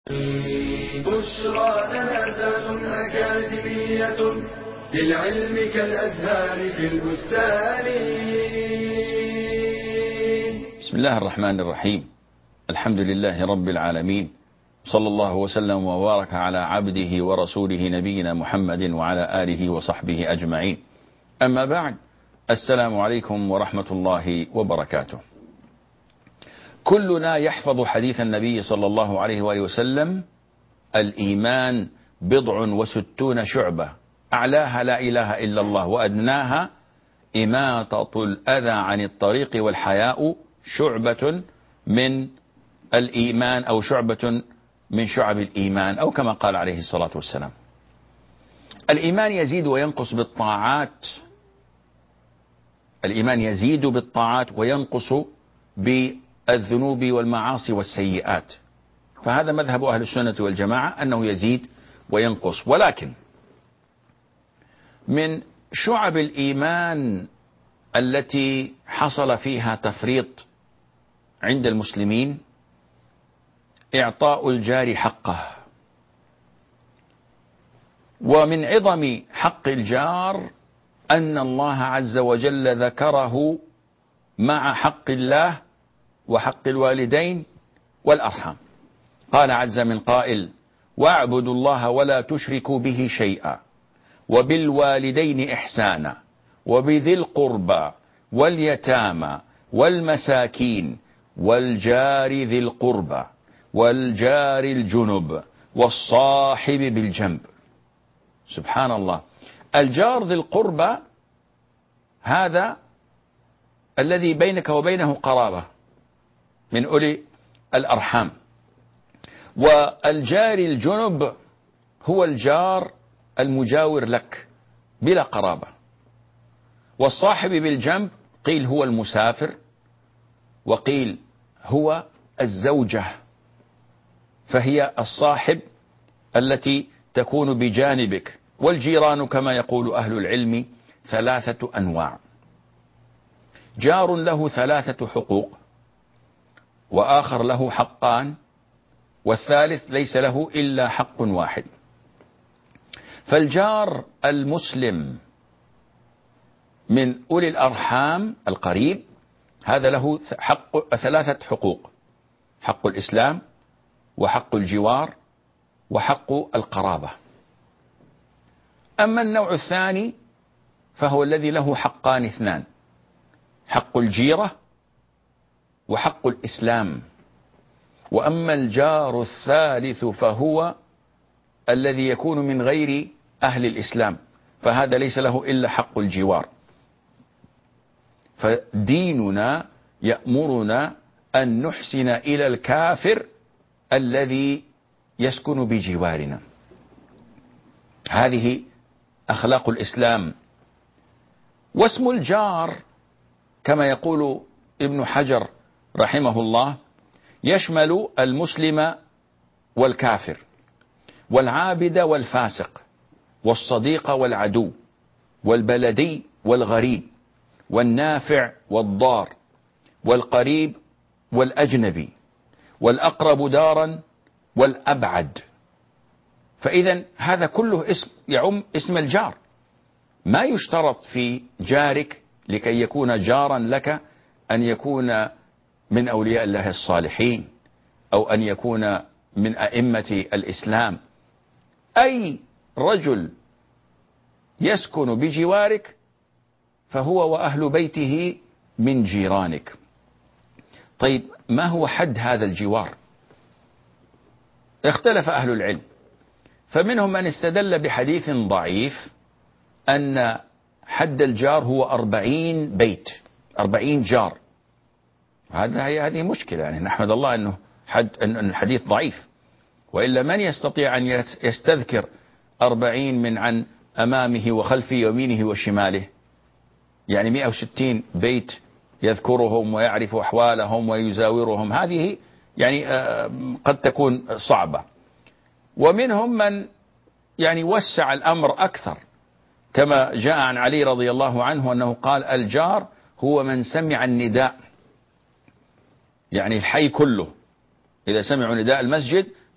بشرى لنا أكاديمية للعلم كالأزهار في البستان. بسم الله الرحمن الرحيم. الحمد لله رب العالمين، صلى الله وسلم وبارك على عبده ورسوله نبينا محمد وعلى آله وصحبه أجمعين. أما بعد، السلام عليكم ورحمة الله وبركاته. كلنا يحفظ حديث النبي صلى الله عليه وآله وسلم: الإيمان 60 شعبة، أعلاها لا إله إلا الله، وأدناها إماطة الأذى عن الطريق، والحياء شعبة من الإيمان، أو شعبة من شعب الإيمان، أو كما قال عليه الصلاة والسلام. الإيمان يزيد وينقص بالطاعات، الإيمان يزيد بالطاعات وينقص بالذنوب والمعاصي والسيئات، فهذا مذهب أهل السنة والجماعة أنه يزيد وينقص. ولكن من شعب الإيمان التي حصل فيها تفريط عند المسلمين إعطاء الجار حقه. ومن عظم حق الجار أن الله عز وجل ذكره مع حق الله وحق الوالدين والأرحام. قال عز من قائل: واعبدوا الله ولا تشركوا به شيئا وبالوالدين إحسانا وبذي القربى واليتامى والمساكين والجار ذي القربى والجار الجنب والصاحب بالجنب. سبحان الله، الجار ذي القربى هذا الذي بينك وبينه قرابة من أولي الأرحام، والجار الجنب هو الجار المجاور لك بلا قرابة، والصاحب بالجنب قيل هو المسافر، وقيل هو الزوجة، فهي الصاحب التي تكون بجانبك. والجيران كما يقول أهل العلم 3 أنواع: جار له 3 حقوق، وآخر له حقان، والثالث ليس له إلا حق واحد. فالجار المسلم من أولي الأرحام القريب هذا له 3 حقوق: حق الإسلام، وحق الجوار، وحق القرابة. أما النوع الثاني فهو الذي له حقان 2: حق الجيرة وحق الإسلام. وأما الجار الثالث فهو الذي يكون من غير أهل الإسلام، فهذا ليس له إلا حق الجوار. فديننا يأمرنا أن نحسن إلى الكافر الذي يسكن بجوارنا. هذه أخلاق الإسلام. واسم الجار كما يقول ابن حجر رحمه الله يشمل المسلم والكافر، والعابد والفاسق، والصديق والعدو، والبلدي والغريب، والنافع والضار، والقريب والأجنبي، والأقرب دارا والأبعد. فإذا هذا كله يعم اسم الجار. ما يشترط في جارك لكي يكون جارا لك أن يكون من أولياء الله الصالحين، أو أن يكون من أئمة الإسلام. أي رجل يسكن بجوارك فهو وأهل بيته من جيرانك. طيب، ما هو حد هذا الجوار؟ اختلف أهل العلم، فمنهم من استدل بحديث ضعيف أن حد الجار هو 40 بيت، 40 جار. هذه مشكلة، يعني نحمد الله أن الحديث ضعيف، وإلا من يستطيع أن يستذكر 40 من عن أمامه وخلفه ويمينه وشماله؟ يعني 160 بيت يذكرهم ويعرف أحوالهم ويزاورهم، هذه يعني قد تكون صعبة. ومنهم من يعني وسع الأمر أكثر، كما جاء عن علي رضي الله عنه أنه قال: الجار هو من سمع النداء، يعني الحي كله إذا سمعوا نداء المسجد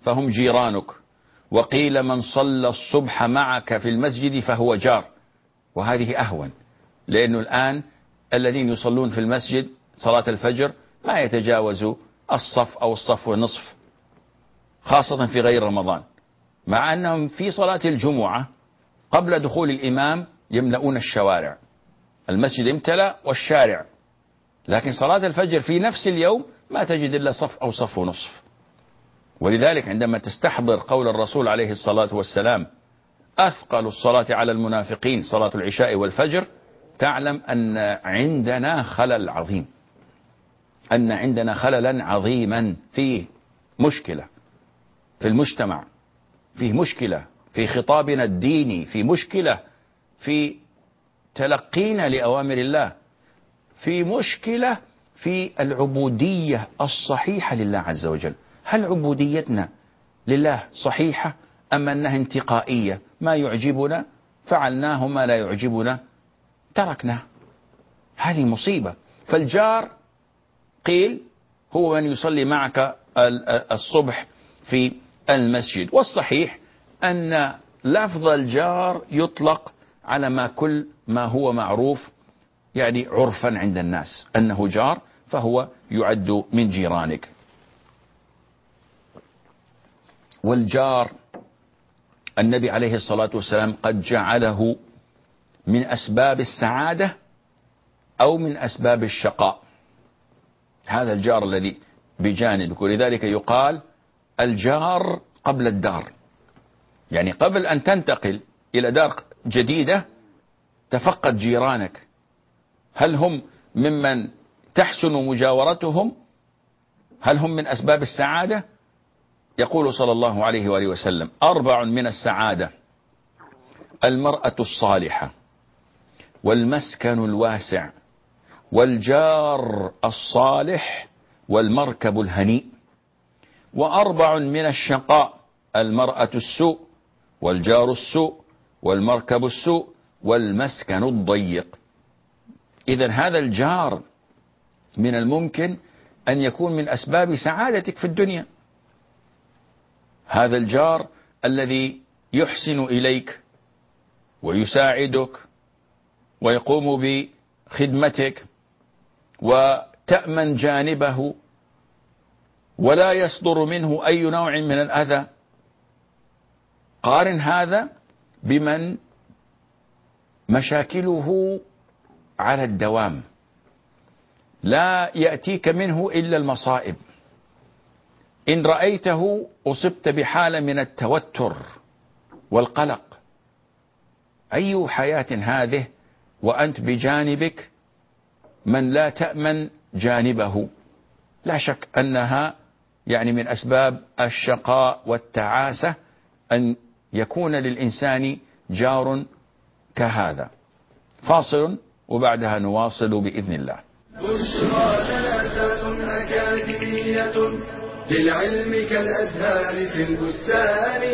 فهم جيرانك، وقيل من صلى الصبح معك في المسجد فهو جار، وهذه أهون، لأنه الآن الذين يصلون في المسجد صلاة الفجر ما يتجاوزوا الصف أو الصف والنصف، خاصة في غير رمضان، مع أنهم في صلاة الجمعة قبل دخول الإمام يملؤون الشوارع، المسجد امتلأ والشارع، لكن صلاة الفجر في نفس اليوم ما تجد إلا صف أو صف ونصف. ولذلك عندما تستحضر قول الرسول عليه الصلاة والسلام أثقل الصلاة على المنافقين صلاة العشاء والفجر، تعلم أن عندنا خلل عظيم، أن عندنا خللا عظيما، فيه مشكلة في المجتمع، فيه مشكلة في خطابنا الديني، في مشكلة في تلقينا لأوامر الله، في مشكلة في العبودية الصحيحة لله عز وجل. هل عبوديتنا لله صحيحة أم أنها انتقائية؟ ما يعجبنا فعلناه، ما لا يعجبنا تركناه. هذه مصيبة. فالجار قيل هو من يصلي معك الصبح في المسجد، والصحيح أن لفظ الجار يطلق على كل ما هو معروف يعني عرفا عند الناس أنه جار، فهو يعد من جيرانك. والجار النبي عليه الصلاة والسلام قد جعله من أسباب السعادة أو من أسباب الشقاء، هذا الجار الذي بجانبك. ولذلك يقال الجار قبل الدار، يعني قبل أن تنتقل إلى دار جديدة تفقد جيرانك، هل هم ممن تحسن مجاورتهم؟ هل هم من أسباب السعادة؟ يقول صلى الله عليه وآله وسلم 4 من السعادة: المرأة الصالحة، والمسكن الواسع، والجار الصالح، والمركب الهنيء. 4 من الشقاء: المرأة السوء، والجار السوء، والمركب السوء، والمسكن الضيق. إذن هذا الجار من الممكن أن يكون من أسباب سعادتك في الدنيا، هذا الجار الذي يحسن إليك ويساعدك ويقوم بخدمتك وتأمن جانبه ولا يصدر منه أي نوع من الأذى. قارن هذا بمن مشاكله على الدوام، لا يأتيك منه إلا المصائب، إن رأيته أصبت بحالة من التوتر والقلق. أي حياة هذه وأنت بجانبك من لا تأمن جانبه؟ لا شك أنها يعني من أسباب الشقاء والتعاسة أن يكون للإنسان جار كهذا. فاصل وبعدها نواصل بإذن الله. بشرى جنازات أكاديمية للعلم كالأزهار في البستان.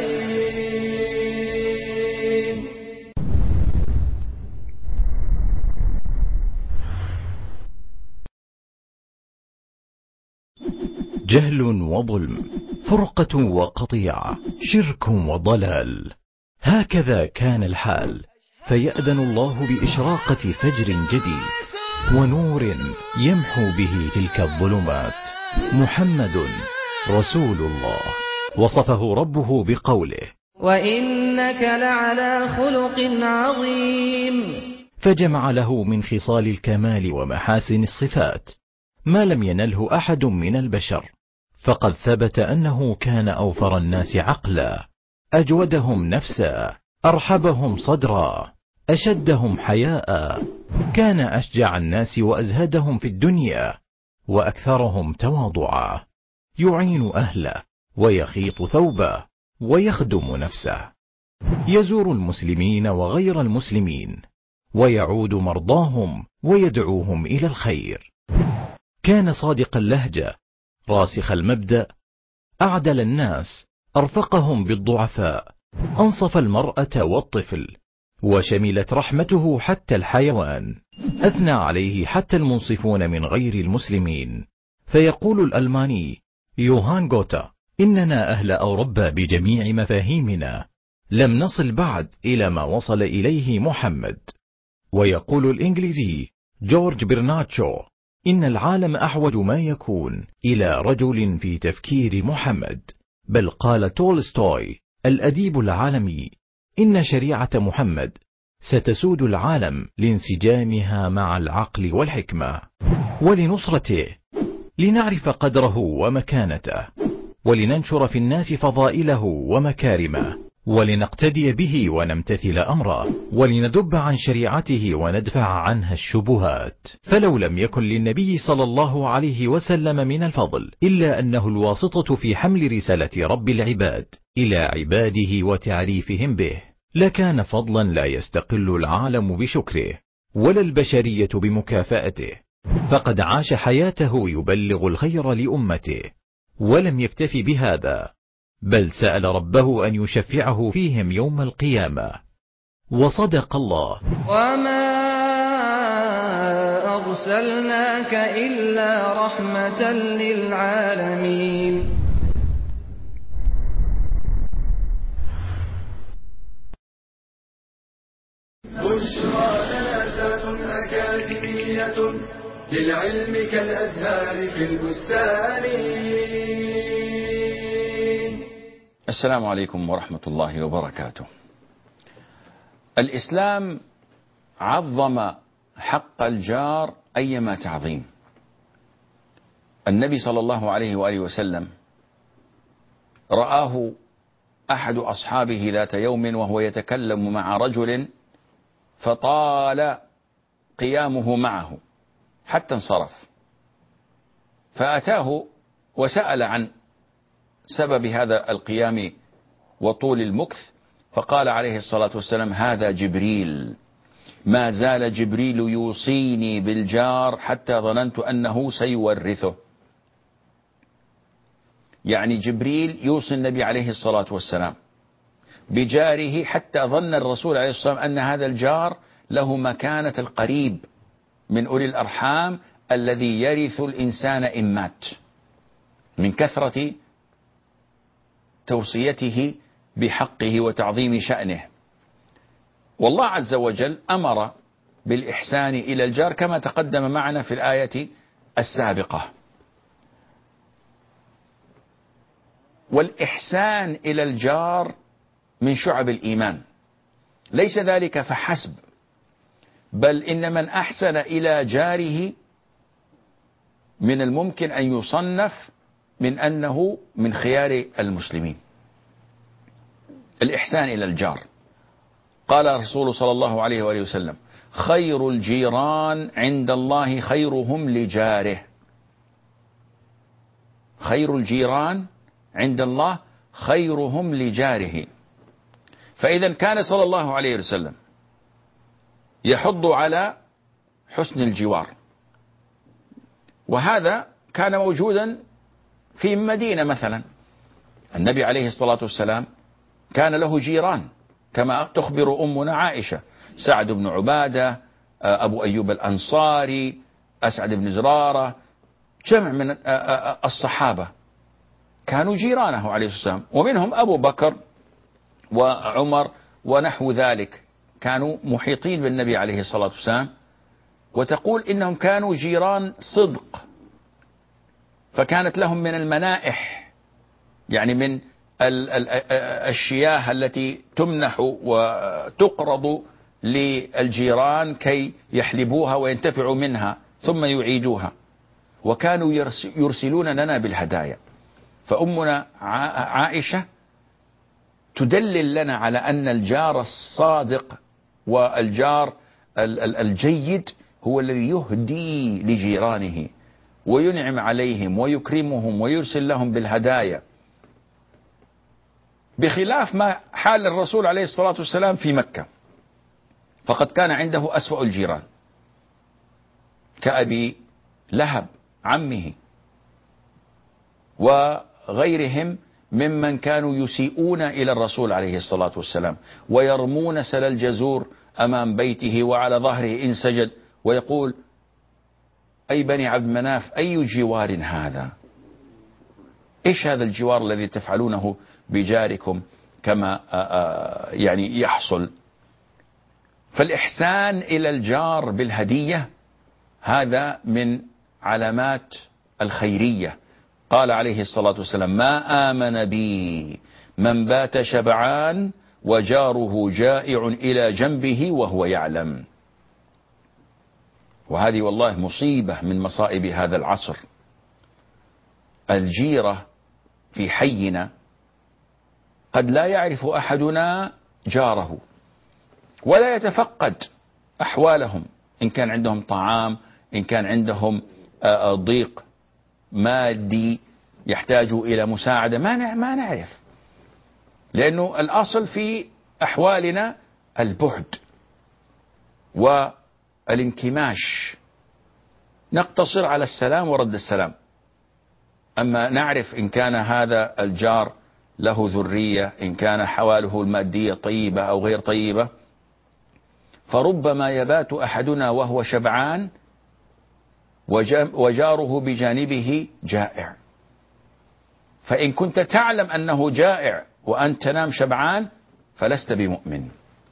جهل وظلم، فرقة وقطيعة، شرك وضلال، هكذا كان الحال، فيأذن الله بإشراقة فجر جديد ونور يمحو به تلك الظلمات. محمد رسول الله، وصفه ربه بقوله: وإنك لعلى خلق عظيم، فجمع له من خصال الكمال ومحاسن الصفات ما لم ينله أحد من البشر، فقد ثبت أنه كان أوفر الناس عقلا، أجودهم نفسا، أرحبهم صدرا، أشدهم حياء، كان أشجع الناس وأزهدهم في الدنيا، وأكثرهم تواضعا، يعين أهله ويخيط ثوبه ويخدم نفسه، يزور المسلمين وغير المسلمين، ويعود مرضاهم ويدعوهم إلى الخير. كان صادق اللهجة، راسخ المبدأ، أعدل الناس، أرفقهم بالضعفاء، أنصف المرأة والطفل، وشملت رحمته حتى الحيوان، أثنى عليه حتى المنصفون من غير المسلمين. فيقول الألماني يوهان غوتا: إننا أهل أوروبا بجميع مفاهيمنا لم نصل بعد إلى ما وصل إليه محمد. ويقول الإنجليزي جورج برناتشو: إن العالم أحوج ما يكون إلى رجل في تفكير محمد. بل قال تولستوي الأديب العالمي: إن شريعة محمد ستسود العالم لانسجامها مع العقل والحكمة. ولنصرته، لنعرف قدره ومكانته، ولننشر في الناس فضائله ومكارمه، ولنقتدي به ونمتثل أمره، ولندب عن شريعته وندفع عنها الشبهات. فلو لم يكن للنبي صلى الله عليه وسلم من الفضل إلا أنه الواسطة في حمل رسالة رب العباد إلى عباده وتعريفهم به، لكان فضلا لا يستقل العالم بشكره ولا البشرية بمكافأته. فقد عاش حياته يبلغ الخير لأمته، ولم يكتف بهذا، بل سأل ربه أن يشفعه فيهم يوم القيامة. وصدق الله: وما أرسلناك إلا رحمة للعالمين. بشرى لنا أكاديمية للعلم كالأزهار في البستان. السلام عليكم ورحمة الله وبركاته. الإسلام عظم حق الجار أيما تعظيم. النبي صلى الله عليه وآله وسلم رآه أحد أصحابه ذات يوم وهو يتكلم مع رجل، فطال قيامه معه حتى انصرف، فأتاه وسأل عن سبب هذا القيام وطول المكث، فقال عليه الصلاة والسلام: هذا جبريل، ما زال جبريل يوصيني بالجار حتى ظننت أنه سيورثه. يعني جبريل يوصي النبي عليه الصلاة والسلام بجاره حتى ظن الرسول عليه الصلاة والسلام أن هذا الجار له مكانة القريب من أولي الأرحام الذي يرث الإنسان إن مات، من كثرة توصيته بحقه وتعظيم شأنه. والله عز وجل أمر بالإحسان إلى الجار كما تقدم معنا في الآية السابقة. والإحسان إلى الجار من شعب الإيمان، ليس ذلك فحسب، بل إن من أحسن إلى جاره من الممكن أن يصنف من أنه من خيار المسلمين. الإحسان إلى الجار، قال الرسول صلى الله عليه وآله وسلم: خير الجيران عند الله خيرهم لجاره. خير الجيران عند الله خيرهم لجاره. فإذا كان صلى الله عليه وسلم يحض على حسن الجوار، وهذا كان موجودا في مدينة مثلا. النبي عليه الصلاة والسلام كان له جيران كما تخبر أمنا عائشة: سعد بن عبادة، أبو أيوب الأنصاري، أسعد بن زرارة، جمع من الصحابة كانوا جيرانه عليه الصلاة والسلام، ومنهم أبو بكر وعمر ونحو ذلك، كانوا محيطين بالنبي عليه الصلاة والسلام. وتقول إنهم كانوا جيران صدق، فكانت لهم من المنائح، يعني من الشياه التي تمنح وتقرض للجيران كي يحلبوها وينتفعوا منها ثم يعيدوها، وكانوا يرسلون لنا بالهدايا. فأمنا عائشة تدلل لنا على أن الجار الصادق والجار الجيد هو الذي يهدي لجيرانه وينعم عليهم ويكرمهم ويرسل لهم بالهدايا، بخلاف ما حال الرسول عليه الصلاة والسلام في مكة، فقد كان عنده أسوأ الجيران كأبي لهب عمه وغيرهم ممن كانوا يسيئون إلى الرسول عليه الصلاة والسلام، ويرمون سل الجزور أمام بيته وعلى ظهره إن سجد، ويقول: أي بني عبد مناف أي جوار هذا؟ إيش هذا الجوار الذي تفعلونه بجاركم كما يعني يحصل؟ فالإحسان إلى الجار بالهدية هذا من علامات الخيرية. قال عليه الصلاة والسلام: ما آمن بي من بات شبعان وجاره جائع إلى جنبه وهو يعلم. وهذه والله مصيبة من مصائب هذا العصر. الجيرة في حينا قد لا يعرف أحدنا جاره ولا يتفقد أحوالهم، إن كان عندهم طعام، إن كان عندهم ضيق مادي يحتاجوا إلى مساعدة، ما نعرف، لأنه الأصل في أحوالنا البعد والانكماش، نقتصر على السلام ورد السلام. أما نعرف إن كان هذا الجار له ذرية، إن كان حواله المادية طيبة أو غير طيبة، فربما يبات أحدنا وهو شبعان وجاره بجانبه جائع. فإن كنت تعلم أنه جائع وأنت تنام شبعان فلست بمؤمن.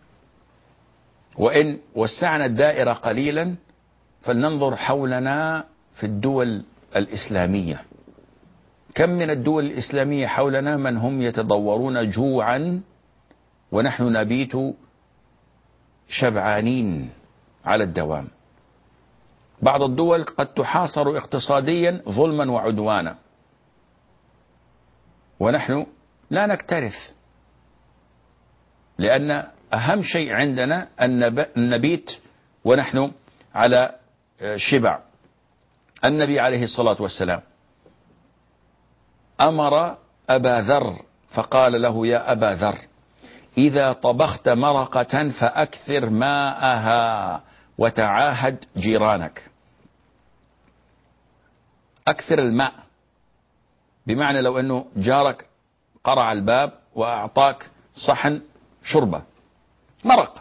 وإن وسعنا الدائرة قليلا فلننظر حولنا في الدول الإسلامية. كم من الدول الإسلامية حولنا من هم يتضورون جوعا ونحن نبيت شبعانين على الدوام. بعض الدول قد تحاصر اقتصاديا ظلما وعدوانا ونحن لا نكترث، لأن أهم شيء عندنا أن نبيت ونحن على شبع. النبي عليه الصلاة والسلام أمر أبا ذر فقال له: يا أبا ذر، إذا طبخت مرقة فأكثر ماءها وتعاهد جيرانك. أكثر الماء، بمعنى لو أنه جارك قرع الباب وأعطاك صحن شربة مرق،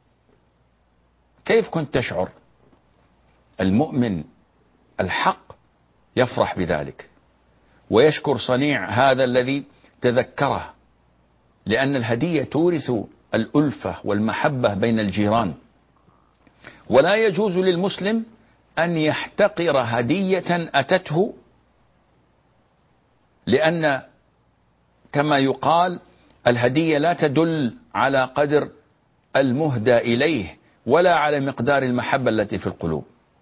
كيف كنت تشعر؟ المؤمن الحق يفرح بذلك ويشكر صنيع هذا الذي تذكره، لأن الهدية تورث الألفة والمحبة بين الجيران. ولا يجوز للمسلم أن يحتقر هدية أتته، لأن كما يقال الهدية لا تدل على قدر المهدى إليه ولا على مقدار المحبة التي في القلوب.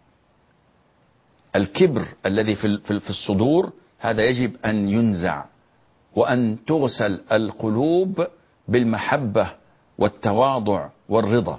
الكبر الذي في الصدور هذا يجب أن ينزع، وأن تغسل القلوب بالمحبة والتواضع والرضا.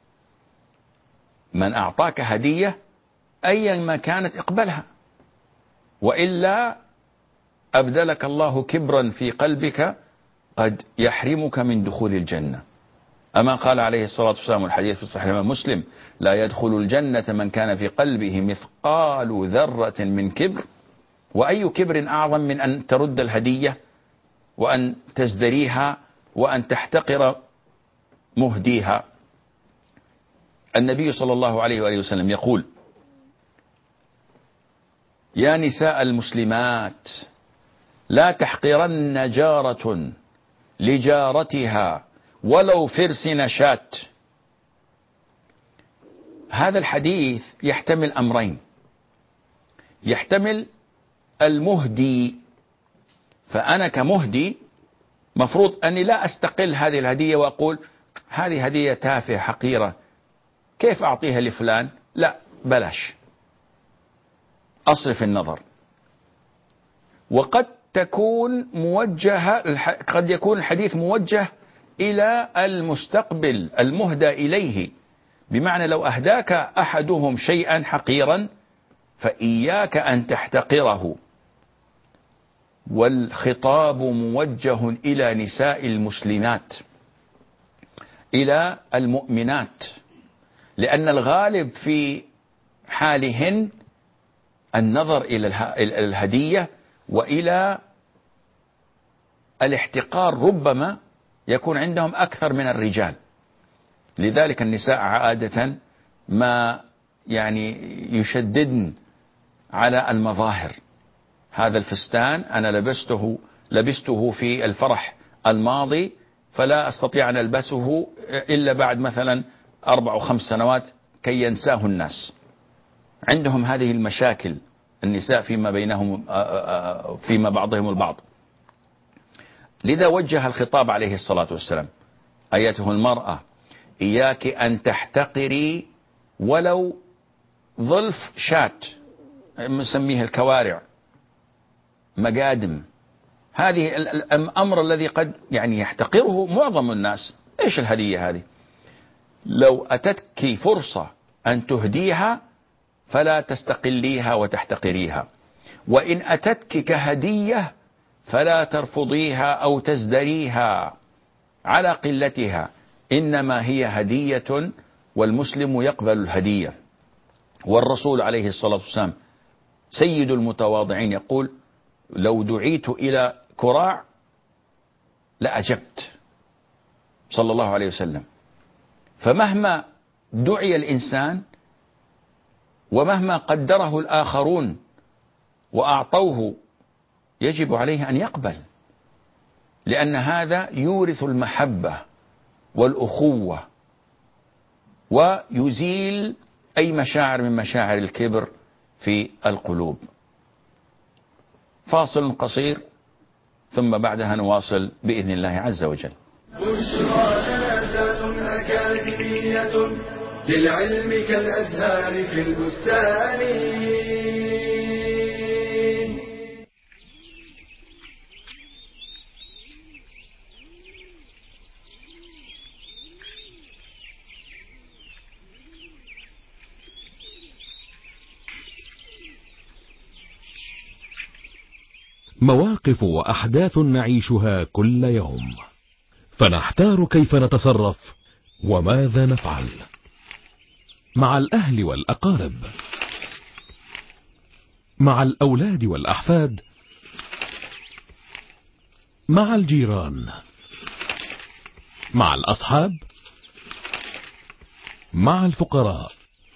من أعطاك هدية أيا ما كانت اقبلها، وإلا أبدلك الله كبرا في قلبك قد يحرمك من دخول الجنة. أما قال عليه الصلاة والسلام الحديث في صحيح مسلم: لا يدخل الجنة من كان في قلبه مثقال ذرة من كبر. وأي كبر أعظم من أن ترد الهدية وأن تزدريها وأن تحتقر مهديها. النبي صلى الله عليه وآله وسلم يقول: يا نساء المسلمات لا تحقرن جارة لجارتها ولو فرس نشاة. هذا الحديث يحتمل أمرين: يحتمل المهدي، فأنا كمهدي مفروض أني لا أستقل هذه الهدية وأقول هذه هدية تافهة حقيرة كيف أعطيها لفلان، لا بلاش، أصرف النظر. وقد تكون موجهة، قد يكون الحديث موجه إلى المستقبل المهدى إليه، بمعنى لو أهداك أحدهم شيئا حقيرا فإياك أن تحتقره. والخطاب موجه إلى نساء المسلمات، إلى المؤمنات، لأن الغالب في حالهن النظر إلى الهدية وإلى الاحتقار، ربما يكون عندهم أكثر من الرجال. لذلك النساء عادة ما يعني يشددن على المظاهر، هذا الفستان أنا لبسته في الفرح الماضي، فلا أستطيع أن ألبسه إلا بعد مثلا 4 أو 5 سنوات كي ينساه الناس. عندهم هذه المشاكل النساء فيما بعضهم البعض. لذا وجه الخطاب عليه الصلاة والسلام: أيتها المرأة، إياك أن تحتقري ولو ظلف شات، نسميه الكوارع، مقادم. هذه الأمر الذي قد يعني يحتقره معظم الناس. إيش الهدية هذه؟ لو أتتك فرصة أن تهديها فلا تستقليها وتحتقريها، وإن أتتك كهدية فلا ترفضيها أو تزدريها على قلتها، إنما هي هدية، والمسلم يقبل الهدية. والرسول عليه الصلاة والسلام سيد المتواضعين يقول: لو دعيت إلى كراع لأجبت، صلى الله عليه وسلم. فمهما دعي الإنسان ومهما قدره الآخرون وأعطوه يجب عليه أن يقبل، لأن هذا يورث المحبة والأخوة ويزيل أي مشاعر من مشاعر الكبر في القلوب. فاصل قصير ثم بعدها نواصل بإذن الله عز وجل. بشرى جنازات أكاديمية للعلم كالأزهار في البستان. مواقف وأحداث نعيشها كل يوم، فنحتار كيف نتصرف وماذا نفعل مع الأهل والأقارب، مع الأولاد والأحفاد، مع الجيران، مع الأصحاب، مع الفقراء،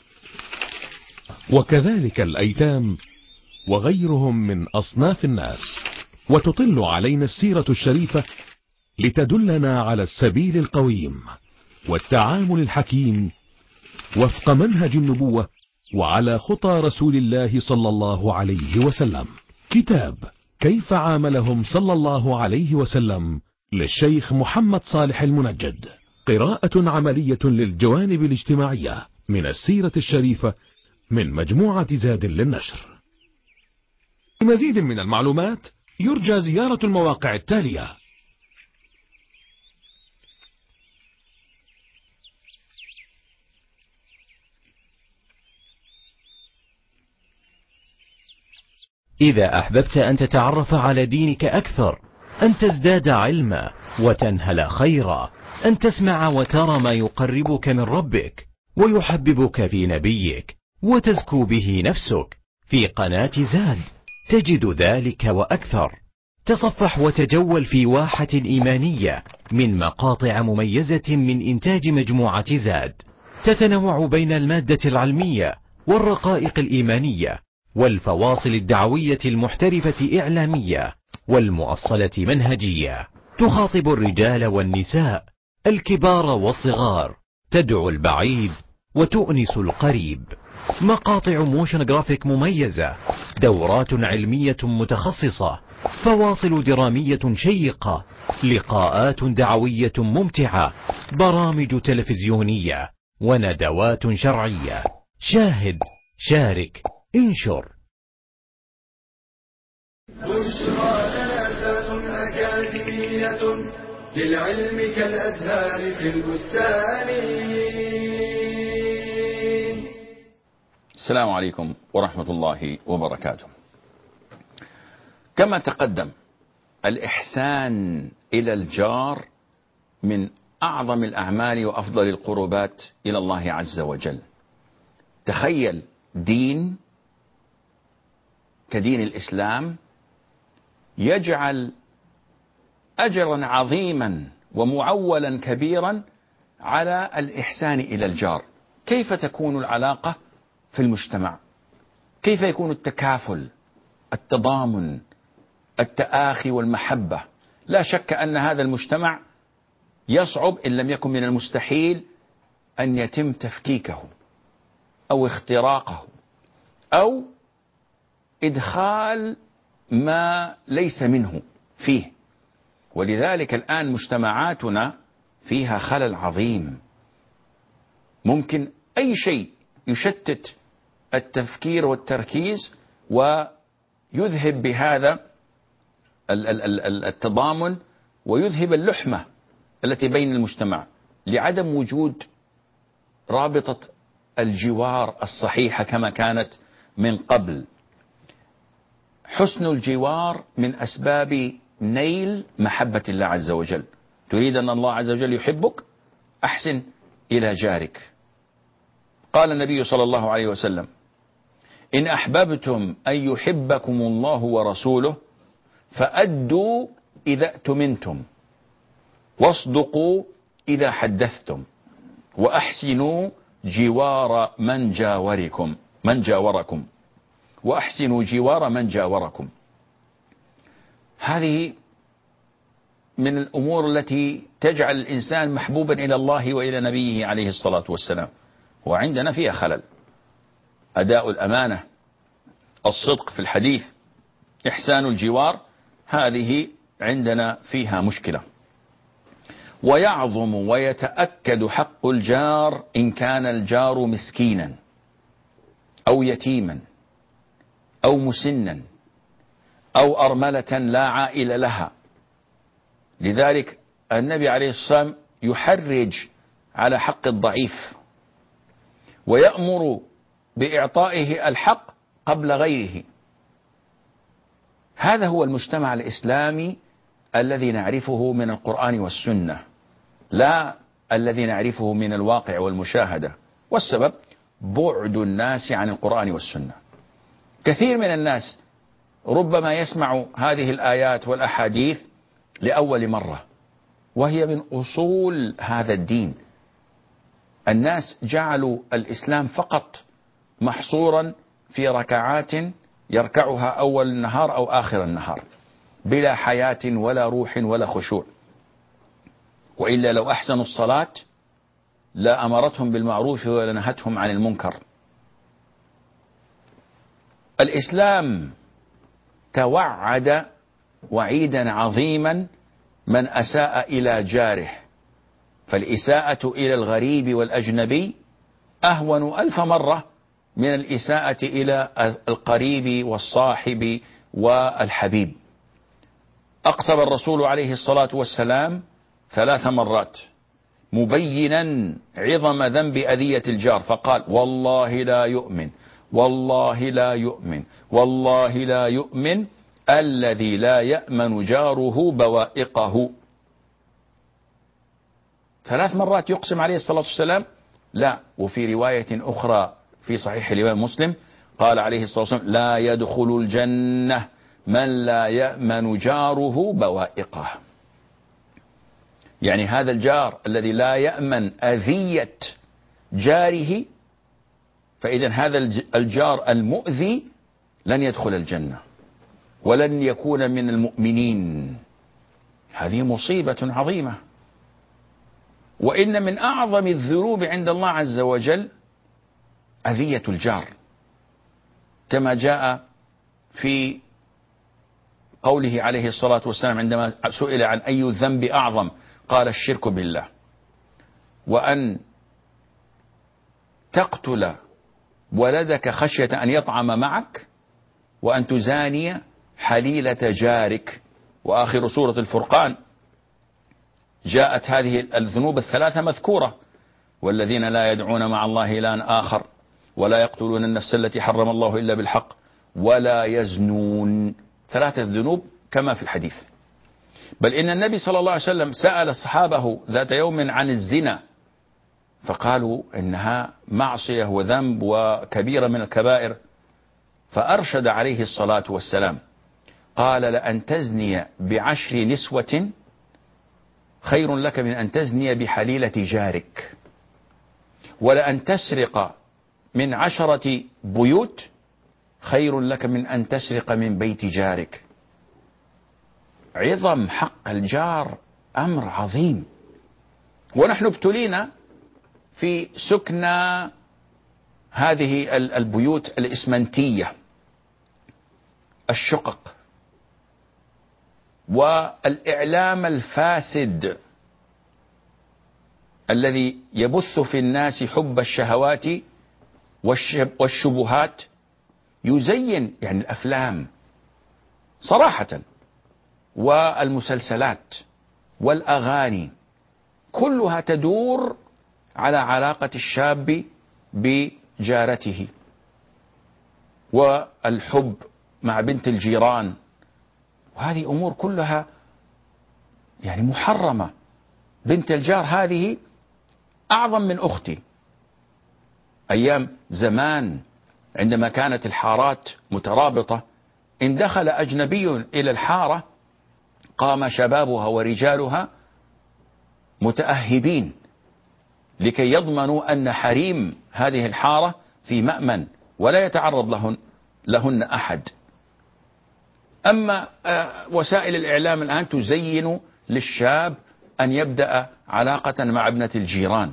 وكذلك الأيتام وغيرهم من أصناف الناس. وتطل علينا السيرة الشريفة لتدلنا على السبيل القويم والتعامل الحكيم وفق منهج النبوة وعلى خطى رسول الله صلى الله عليه وسلم. كتاب كيف عاملهم صلى الله عليه وسلم للشيخ محمد صالح المنجد، قراءة عملية للجوانب الاجتماعية من السيرة الشريفة من مجموعة زاد للنشر. لمزيد من المعلومات يرجى زيارة المواقع التالية: إذا أحببت أن تتعرف على دينك أكثر، أن تزداد علما وتنهل خيرا، أن تسمع وترى ما يقربك من ربك ويحببك في نبيك وتزكو به نفسك، في قناة زاد تجد ذلك وأكثر. تصفح وتجول في واحة إيمانية من مقاطع مميزة من إنتاج مجموعة زاد، تتنوع بين المادة العلمية والرقائق الإيمانية والفواصل الدعوية المحترفة إعلامية والمؤصلة منهجية، تخاطب الرجال والنساء، الكبار والصغار، تدعو البعيد وتؤنس القريب. مقاطع موشن جرافيك مميزة، دورات علمية متخصصة، فواصل درامية شيقة، لقاءات دعوية ممتعة، برامج تلفزيونية وندوات شرعية. شاهد، شارك، انشر. بشرى جنازات أكاديمية للعلم كالأزهار في البستان. السلام عليكم ورحمة الله وبركاته. كما تقدم، الإحسان إلى الجار من أعظم الأعمال وأفضل القربات إلى الله عز وجل. تخيل دين كدين الإسلام يجعل أجرا عظيما ومعولا كبيرا على الإحسان إلى الجار. كيف تكون العلاقة في المجتمع؟ كيف يكون التكافل؟ التضامن، التآخي والمحبة. لا شك أن هذا المجتمع يصعب إن لم يكن من المستحيل أن يتم تفكيكه أو اختراقه أو إدخال ما ليس منه فيه. ولذلك الآن مجتمعاتنا فيها خلل عظيم، ممكن أي شيء يشتت التفكير والتركيز ويذهب بهذا التضامن ويذهب اللحمة التي بين المجتمع لعدم وجود رابطة الجوار الصحيحة كما كانت من قبل. حسن الجوار من أسباب نيل محبة الله عز وجل. تريد أن الله عز وجل يحبك، أحسن إلى جارك. قال النبي صلى الله عليه وسلم: إن أحببتم أن يحبكم الله ورسوله فأدوا إذا اؤتمنتم، واصدقوا إذا حدثتم، وأحسنوا جوار من جاوركم وأحسنوا جوار من جاوركم. هذه من الأمور التي تجعل الإنسان محبوبا إلى الله وإلى نبيه عليه الصلاة والسلام، وعندنا فيها خلل. أداء الأمانة، الصدق في الحديث، إحسان الجوار، هذه عندنا فيها مشكلة. ويعظم ويتأكد حق الجار إن كان الجار مسكينا أو يتيما أو مسنا أو أرملة لا عائل لها. لذلك النبي عليه الصلاة والسلام يحرج على حق الضعيف ويأمر بإعطائه الحق قبل غيره. هذا هو المجتمع الإسلامي الذي نعرفه من القرآن والسنة، لا الذي نعرفه من الواقع والمشاهدة. والسبب بعد الناس عن القرآن والسنة. كثير من الناس ربما يسمع هذه الآيات والأحاديث لأول مرة، وهي من أصول هذا الدين. الناس جعلوا الإسلام فقط محصورا في ركعات يركعها أول النهار أو آخر النهار، بلا حياة ولا روح ولا خشوع. وإلا لو أحسنوا الصلاة لا أمرتهم بالمعروف ولا نهتهم عن المنكر. الإسلام توعد وعيدا عظيما من أساء إلى جاره، فالإساءة إلى الغريب والأجنبي أهون 1000 مرة من الإساءة إلى القريب والصاحب والحبيب. أقسم الرسول عليه الصلاة والسلام 3 مرات مبينا عظم ذنب أذية الجار، فقال: والله لا يؤمن، والله لا يؤمن، والله لا يؤمن الذي لا يأمن جاره بوائقه. 3 مرات يقسم عليه الصلاة والسلام. لا، وفي رواية أخرى في صحيح الإمام مسلم قال عليه الصلاة والسلام: لا يدخل الجنة من لا يأمن جاره بوائقه. يعني هذا الجار الذي لا يأمن أذية جاره، فإذا هذا الجار المؤذي لن يدخل الجنة ولن يكون من المؤمنين. هذه مصيبة عظيمة. وإن من أعظم الذنوب عند الله عز وجل أذية الجار، كما جاء في قوله عليه الصلاة والسلام عندما سئل عن أي الذنب أعظم قال: الشرك بالله، وأن تقتل ولدك خشية أن يطعم معك، وأن تزاني حليلة جارك. وآخر سورة الفرقان جاءت هذه الذنوب الثلاثة مذكورة: والذين لا يدعون مع الله إلها آخر، ولا يقتلون النفس التي حرم الله إلا بالحق، ولا يزنون. 3 ذنوب كما في الحديث. بل إن النبي صلى الله عليه وسلم سأل صحابه ذات يوم عن الزنا، فقالوا إنها معصية وذنب وكبيرة من الكبائر، فأرشد عليه الصلاة والسلام قال: لأن تزني ب10 نسوة خير لك من أن تزني بحليلة جارك، ولأن تسرق من 10 بيوت خير لك من أن تسرق من بيت جارك. عظم حق الجار أمر عظيم. ونحن ابتلينا في سكنى هذه البيوت الإسمنتية، الشقق، والإعلام الفاسد الذي يبث في الناس حب الشهوات والشبهات، يزين يعني الأفلام صراحة والمسلسلات والأغاني كلها تدور على علاقة الشاب بجارته، والحب مع بنت الجيران، وهذه أمور كلها يعني محرمة. بنت الجار هذه أعظم من أختي. أيام زمان عندما كانت الحارات مترابطة، إن دخل أجنبي إلى الحارة قام شبابها ورجالها متأهبين لكي يضمنوا أن حريم هذه الحارة في مأمن ولا يتعرض لهن أحد. أما وسائل الإعلام الآن تزين للشاب أن يبدأ علاقة مع ابنة الجيران،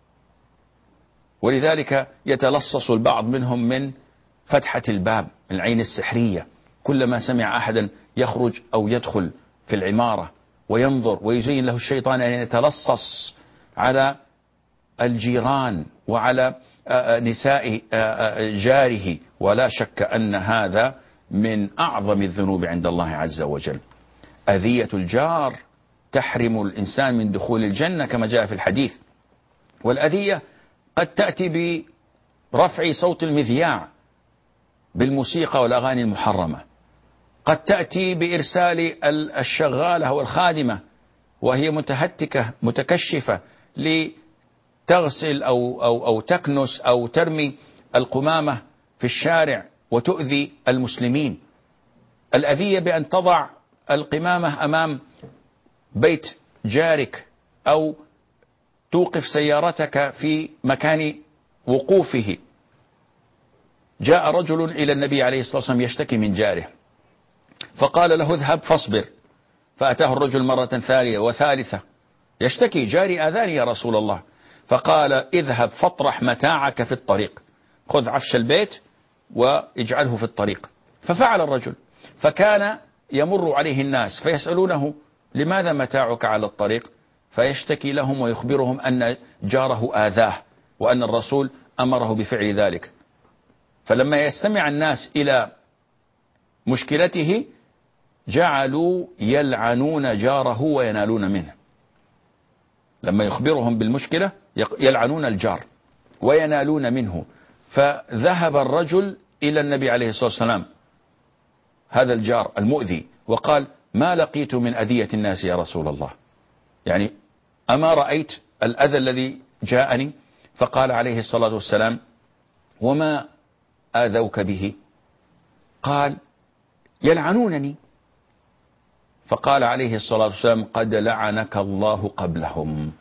ولذلك يتلصص البعض منهم من فتحة الباب، العين السحرية، كلما سمع أحدا يخرج أو يدخل في العمارة وينظر ويزين له الشيطان أن يتلصص على الجيران وعلى نساء جاره. ولا شك أن هذا من أعظم الذنوب عند الله عز وجل. أذية الجار تحرم الإنسان من دخول الجنة كما جاء في الحديث. والأذية قد تأتي برفع صوت المذياع بالموسيقى والأغاني المحرمة، قد تأتي بإرسال الشغالة والخادمة وهي متهتكة متكشفة لتغسل أو تكنس أو ترمي القمامة في الشارع وتؤذي المسلمين. الأذية بأن تضع القمامة أمام بيت جارك أو توقف سيارتك في مكان وقوفه. جاء رجل إلى النبي عليه الصلاة والسلام يشتكي من جاره، فقال له اذهب فاصبر. فأتاه الرجل مرة ثانية وثالثة يشتكي جاري آذاني يا رسول الله. فقال اذهب فاطرح متاعك في الطريق، خذ عفش البيت واجعله في الطريق. ففعل الرجل، فكان يمر عليه الناس فيسألونه لماذا متاعك على الطريق؟ فيشتكي لهم ويخبرهم أن جاره آذاه وأن الرسول أمره بفعل ذلك. فلما يستمع الناس إلى مشكلته جعلوا يلعنون جاره وينالون منه. لما يخبرهم بالمشكلة يلعنون الجار وينالون منه. فذهب الرجل إلى النبي عليه الصلاة والسلام هذا الجار المؤذي وقال ما لقيت من أذية الناس يا رسول الله، يعني أما رأيت الأذى الذي جاءني؟ فقال عليه الصلاة والسلام وما آذوك به؟ قال يلعنونني. فقال عليه الصلاة والسلام قد لعنك الله قبلهم.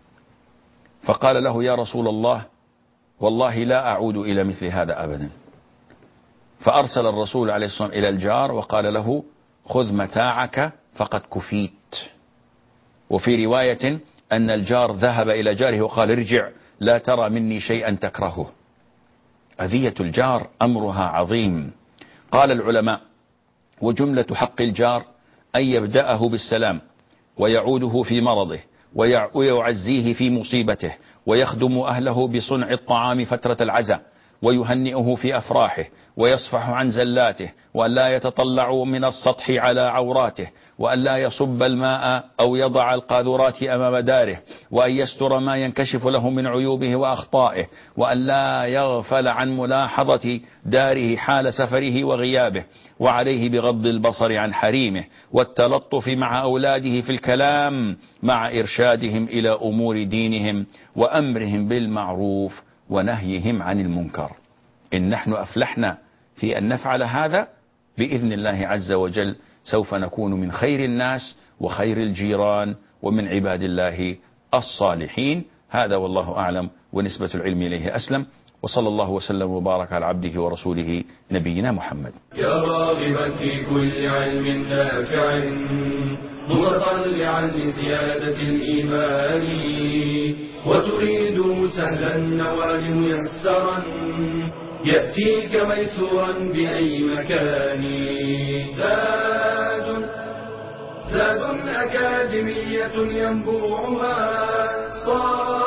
فقال له يا رسول الله والله لا أعود إلى مثل هذا أبدا. فأرسل الرسول عليه الصلاة والسلام إلى الجار وقال له خذ متاعك فقد كفيت. وفي رواية أن الجار ذهب إلى جاره وقال ارجع لا ترى مني شيئا تكرهه. أذية الجار أمرها عظيم. قال العلماء وجملة حق الجار أن يبدأه بالسلام ويعوده في مرضه ويعزيه في مصيبته ويخدم أهله بصنع الطعام فترة العزاء ويهنئه في أفراحه ويصفح عن زلاته وأن لا يتطلع من السطح على عوراته وأن لا يصب الماء أو يضع القاذورات أمام داره وأن يستر ما ينكشف له من عيوبه وأخطائه وأن لا يغفل عن ملاحظة داره حال سفره وغيابه وعليه بغض البصر عن حريمه والتلطف مع أولاده في الكلام مع إرشادهم إلى أمور دينهم وأمرهم بالمعروف ونهيهم عن المنكر. إن نحن أفلحنا في أن نفعل هذا بإذن الله عز وجل سوف نكون من خير الناس وخير الجيران ومن عباد الله الصالحين. هذا والله أعلم ونسبة العلم إليه أسلم. وصلى الله وسلم وبارك على عبده ورسوله نبينا محمد. يا راغبا في كل علم نافع متطلعا لزيادة الإيمان وتريد سهلا النوال ميسرا يأتيك ميسورا بأي مكان. زاد أكاديمية ينبوعها